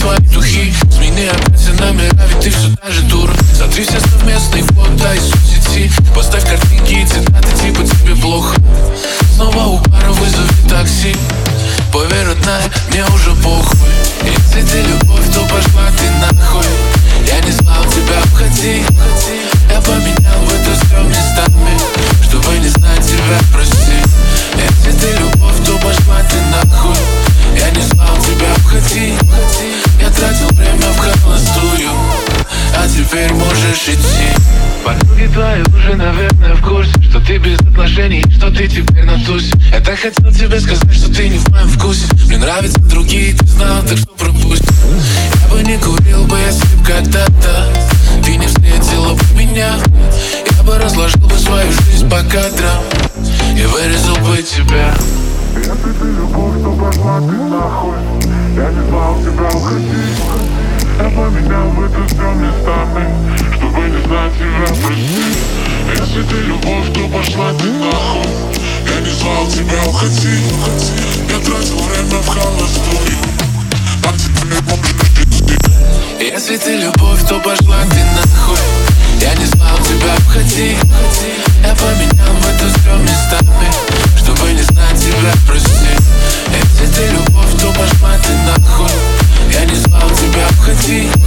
свои духи. Смени опять все номера, ведь ты все та же дура. Сотри все совместные фото из соцсети. Поставь картинки и цитаты типа тебе плохо. Снова у бара вызови такси. Поверь, родная, мне уже похуй. Если ты любовь, то пошла ты нахуй. Я не знал тебя, обходи. Я поменял в это все местами, чтобы не знать тебя, прости. Если ты любовь, то пошла ты нахуй. Я не знал тебя, обходи. Я тратил время в холостую, а теперь можешь идти. Подруги твои уже, наверное, в курсе, что ты без отношений, что ты теперь на тусе. Я так хотел тебе сказать, что ты не в моем вкусе. Мне нравятся другие, ты знал, так что пропусти. Я бы не курил бы, если б когда-то ты не встретила бы меня. Я бы разложил бы свою жизнь по кадрам и вырезал бы тебя. Если ты любовь, то пошла ты нахуй. Я не звал тебя, уходи. Я поменял в это все местами, чтобы не знать тебя, прости. Если ты любовь, то пошла ты нахуй. Я не звал тебя, уходи. Я тратил время в холостую, а теперь можешь идти. Если ты любовь, то пошла ты нахуй. Я не звал тебя, обходи. Я поменял в это все местами, чтобы не знать тебя, прости. Если ты любовь, то пошла ты нахуй. Я не звал тебя, обходи.